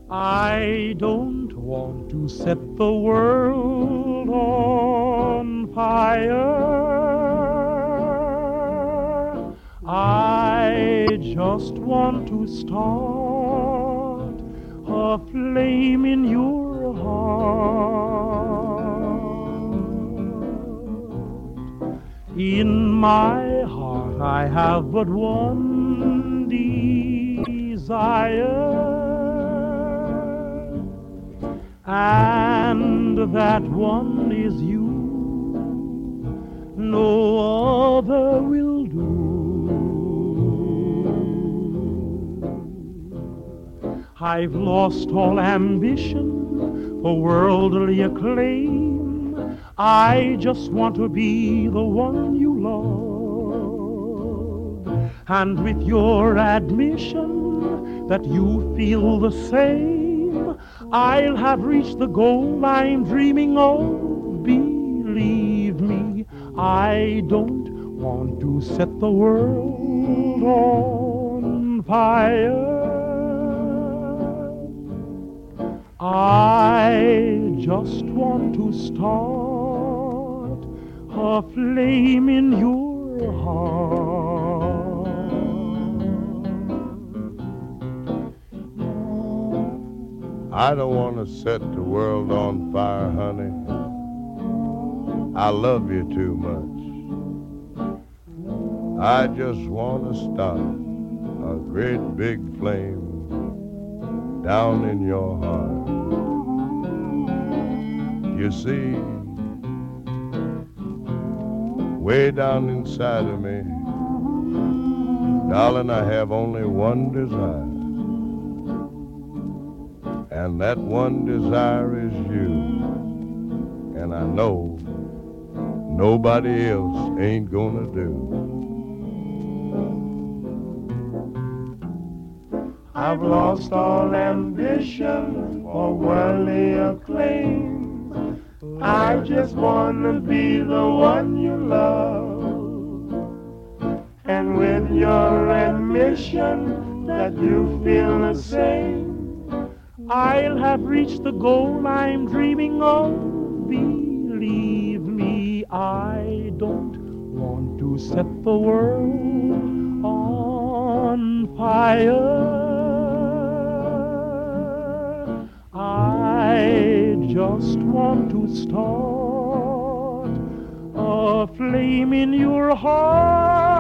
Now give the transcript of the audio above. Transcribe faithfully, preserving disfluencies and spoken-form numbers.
I don't want to set the world on fire. I just want to start a flame in your heart. In my heart I have but one desire, and that one is you. No other will do. I've lost all ambition for worldly acclaim. I just want to be the one you love. And with your admission that you feel the same, I'll have reached the goal I'm dreaming of. Believe me, I don't want to set the world on fire. I just want to start a flame in your heart. I don't want to set the world on fire, honey. I love you too much. I just want to start a great big flame down in your heart. You see, way down inside of me, darling, I have only one desire. And that one desire is you. And I know nobody else ain't gonna do. I've lost all ambition for worldly acclaim. I just wanna be the one you love. And with your admission that you feel the same, I'll have reached the goal I'm dreaming of. Believe me, I don't want to set the world on fire. I just want to start a flame in your heart.